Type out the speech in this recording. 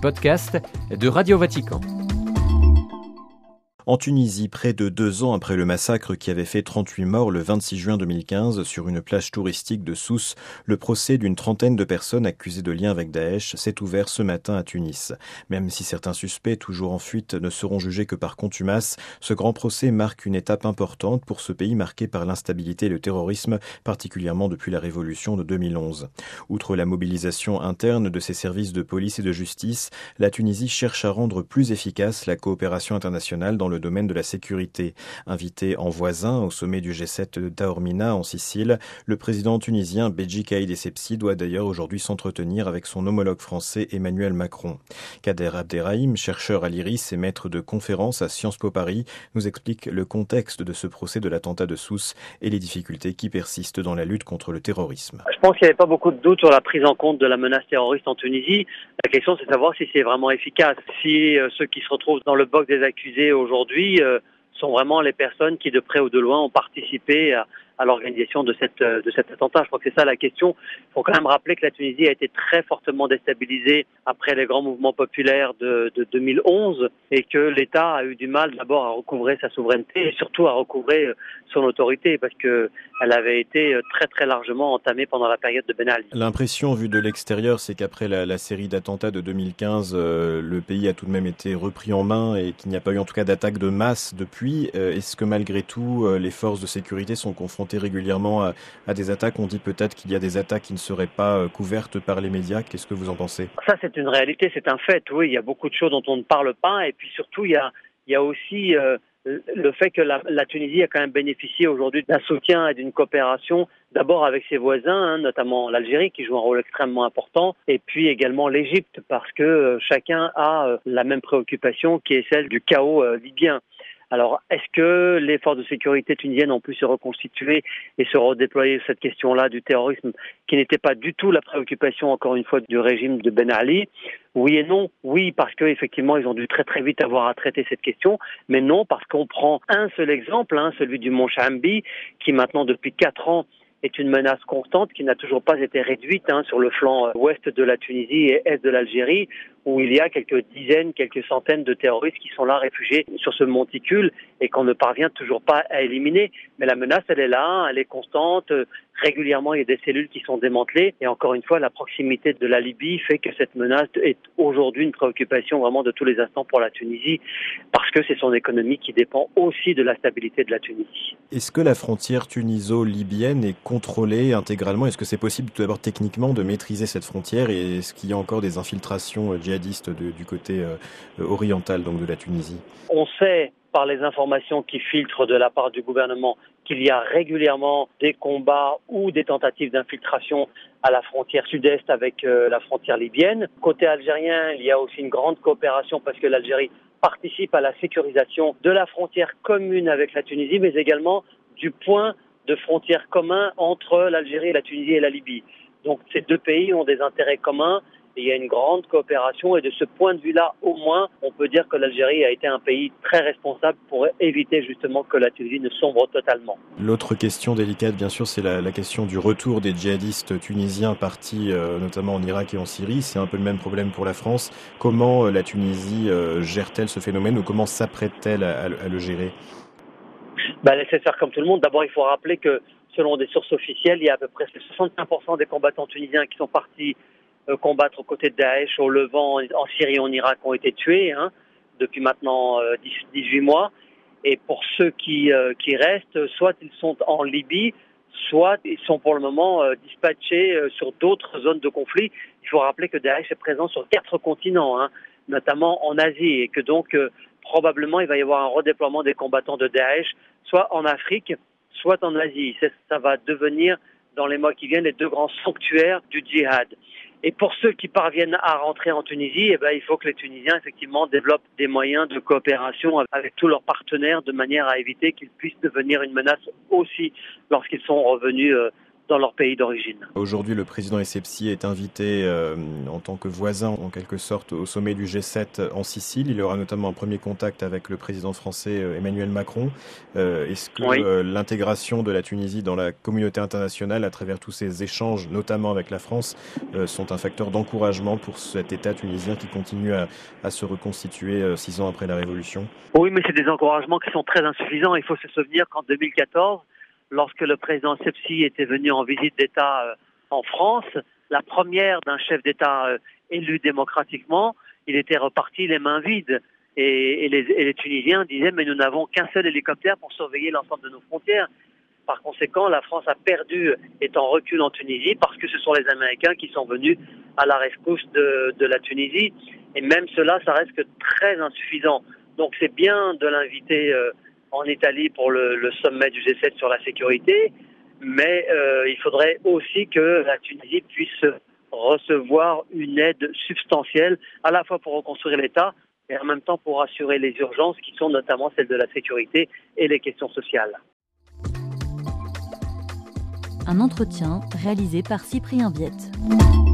podcasts de Radio Vatican. En Tunisie, près de 2 ans après le massacre qui avait fait 38 morts le 26 juin 2015 sur une plage touristique de Sousse, le procès d'une trentaine de personnes accusées de lien avec Daesh s'est ouvert ce matin à Tunis. Même si certains suspects, toujours en fuite, ne seront jugés que par contumace, ce grand procès marque une étape importante pour ce pays marqué par l'instabilité et le terrorisme, particulièrement depuis la révolution de 2011. Outre la mobilisation interne de ses services de police et de justice, la Tunisie cherche à rendre plus efficace la coopération internationale dans le domaine de la sécurité. Invité en voisin au sommet du G7 de Taormina en Sicile, le président tunisien Béji Caïd Essebsi doit d'ailleurs aujourd'hui s'entretenir avec son homologue français Emmanuel Macron. Kader Abderrahim, chercheur à l'IRIS et maître de conférences à Sciences Po Paris, nous explique le contexte de ce procès de l'attentat de Sousse et les difficultés qui persistent dans la lutte contre le terrorisme. Je pense qu'il n'y avait pas beaucoup de doute sur la prise en compte de la menace terroriste en Tunisie. La question, c'est de savoir si c'est vraiment efficace. Si ceux qui se retrouvent dans le box des accusés aujourd'hui sont vraiment les personnes qui, de près ou de loin, ont participé à l'organisation de cet attentat. Je crois que c'est ça la question. Il faut quand même rappeler que la Tunisie a été très fortement déstabilisée après les grands mouvements populaires de 2011 et que l'État a eu du mal d'abord à recouvrer sa souveraineté et surtout à recouvrer son autorité parce que elle avait été très très largement entamée pendant la période de Ben Ali. L'impression vue de l'extérieur, c'est qu'après la série d'attentats de 2015, le pays a tout de même été repris en main et qu'il n'y a pas eu en tout cas d'attaque de masse depuis. Est-ce que malgré tout, les forces de sécurité sont confrontées régulièrement à des attaques? On dit peut-être qu'il y a des attaques qui ne seraient pas couvertes par les médias. Qu'est-ce que vous en pensez? Ça, c'est une réalité, c'est un fait. Oui, il y a beaucoup de choses dont on ne parle pas et puis surtout, il y a aussi le fait que la Tunisie a quand même bénéficié aujourd'hui d'un soutien et d'une coopération, d'abord avec ses voisins, notamment l'Algérie qui joue un rôle extrêmement important, et puis également l'Égypte parce que chacun a la même préoccupation qui est celle du chaos libyen. Alors, est-ce que les forces de sécurité tunisiennes ont pu se reconstituer et se redéployer sur cette question-là du terrorisme, qui n'était pas du tout la préoccupation, encore une fois, du régime de Ben Ali? Oui et non. Oui, parce qu'effectivement, ils ont dû très très vite avoir à traiter cette question, mais non, parce qu'on prend un seul exemple, celui du mont Chambi, qui maintenant, depuis 4 ans, est une menace constante qui n'a toujours pas été réduite sur le flanc ouest de la Tunisie et est de l'Algérie, où il y a quelques dizaines, quelques centaines de terroristes qui sont là réfugiés sur ce monticule et qu'on ne parvient toujours pas à éliminer. Mais la menace, elle est là, elle est constante. Régulièrement, il y a des cellules qui sont démantelées. Et encore une fois, la proximité de la Libye fait que cette menace est aujourd'hui une préoccupation vraiment de tous les instants pour la Tunisie, parce que c'est son économie qui dépend aussi de la stabilité de la Tunisie. Est-ce que la frontière tuniso-libyenne est contrôlée intégralement? Est-ce que c'est possible tout d'abord techniquement de maîtriser cette frontière et est-ce qu'il y a encore des infiltrations djihadistes du côté oriental donc de la Tunisie? On sait par les informations qui filtrent de la part du gouvernement qu'il y a régulièrement des combats ou des tentatives d'infiltration à la frontière sud-est avec la frontière libyenne. Côté algérien, il y a aussi une grande coopération parce que l'Algérie participe à la sécurisation de la frontière commune avec la Tunisie, mais également du point de frontière commun entre l'Algérie, la Tunisie et la Libye. Donc ces deux pays ont des intérêts communs. Et il y a une grande coopération et de ce point de vue-là, au moins, on peut dire que l'Algérie a été un pays très responsable pour éviter justement que la Tunisie ne sombre totalement. L'autre question délicate, bien sûr, c'est la question du retour des djihadistes tunisiens partis notamment en Irak et en Syrie. C'est un peu le même problème pour la France. Comment la Tunisie gère-t-elle ce phénomène ou comment s'apprête-t-elle à le gérer? Elle essaie de faire comme tout le monde. D'abord, il faut rappeler que selon des sources officielles, il y a à peu près 65% des combattants tunisiens qui sont partis combattre aux côtés de Daesh au Levant, en Syrie et en Irak ont été tués depuis maintenant 18 mois. Et pour ceux qui restent, soit ils sont en Libye, soit ils sont pour le moment dispatchés sur d'autres zones de conflit. Il faut rappeler que Daesh est présent sur 4 continents, notamment en Asie, et que donc probablement il va y avoir un redéploiement des combattants de Daesh, soit en Afrique, soit en Asie. Ça va devenir, dans les mois qui viennent, les 2 grands sanctuaires du djihad. Et pour ceux qui parviennent à rentrer en Tunisie, il faut que les Tunisiens, effectivement, développent des moyens de coopération avec tous leurs partenaires de manière à éviter qu'ils puissent devenir une menace aussi lorsqu'ils sont revenus dans leur pays d'origine. Aujourd'hui, le président Essebsi est invité en tant que voisin, en quelque sorte, au sommet du G7 en Sicile. Il aura notamment un premier contact avec le président français Emmanuel Macron. Est-ce que l'intégration de la Tunisie dans la communauté internationale, à travers tous ces échanges, notamment avec la France, sont un facteur d'encouragement pour cet État tunisien qui continue à se reconstituer 6 ans après la Révolution? Oui, mais c'est des encouragements qui sont très insuffisants. Il faut se souvenir qu'en 2014, lorsque le président Essebsi était venu en visite d'État en France, la première d'un chef d'État élu démocratiquement, il était reparti les mains vides. Et les Tunisiens disaient « mais nous n'avons qu'un seul hélicoptère pour surveiller l'ensemble de nos frontières ». Par conséquent, la France a perdu, est en recul en Tunisie, parce que ce sont les Américains qui sont venus à la rescousse de la Tunisie. Et même cela, ça reste que très insuffisant. Donc c'est bien de l'inviter en Italie pour le sommet du G7 sur la sécurité, mais il faudrait aussi que la Tunisie puisse recevoir une aide substantielle, à la fois pour reconstruire l'État et en même temps pour assurer les urgences qui sont notamment celles de la sécurité et les questions sociales. Un entretien réalisé par Cyprien Viette.